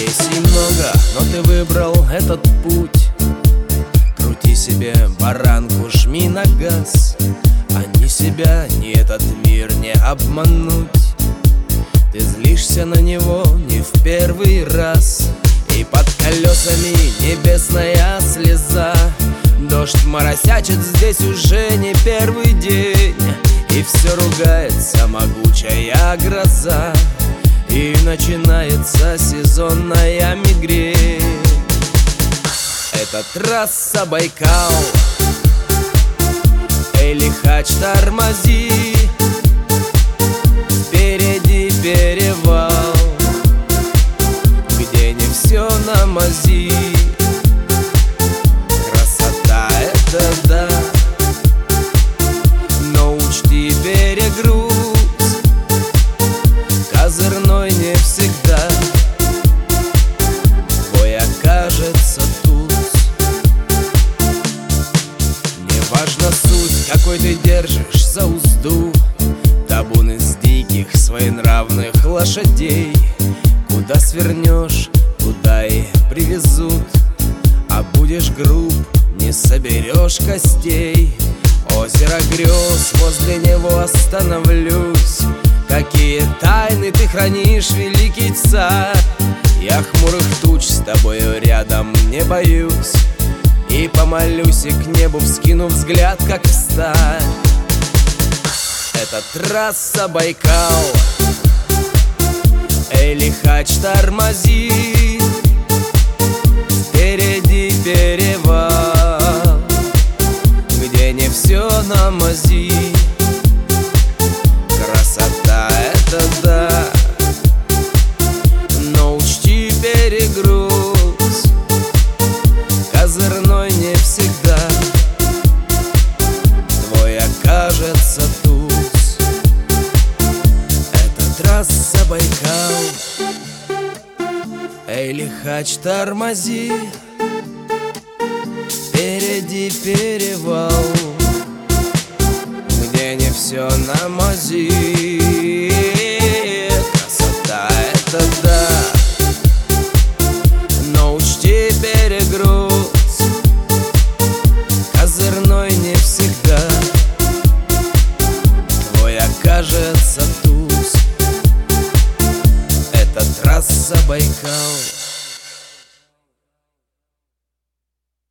Профессий много, но ты выбрал этот путь. Крути себе баранку, жми на газ, а ни себя, ни этот мир не обмануть. Ты злишься на него не в первый раз, и под колесами небесная слеза. Дождь моросячит здесь уже не первый день, и все ругается могучая гроза, и начинается сезонная мигрень. Это трасса Байкал, эй, лихач, тормози, впереди перевал, где не все на мази. Красота — это да, но учти перегруз, козырной не всегда твой окажется туз. Неважно суть, какой ты держишь за узду, табун из диких своенравных лошадей. Куда свернешь, туда и привезут, а будешь груб, не соберешь костей. Озеро грез, возле него остановлюсь. Какие тайны ты хранишь, великий царь! Я хмурых туч с тобою рядом не боюсь, и помолюсь, и к небу вскину взгляд, как встать. Это трасса Байкал, эй, лихач, тормози, впереди перевал, где не все на мази. Красота — это да, но учти перегруз, козырной не всегда твой окажется туз. Это трасса Байкал, эй, лихач, тормози, впереди перевал, где не все на мази. Красота — это да, но учти перегруз, козырной не всегда твой окажется туз. Это трасса Байкал.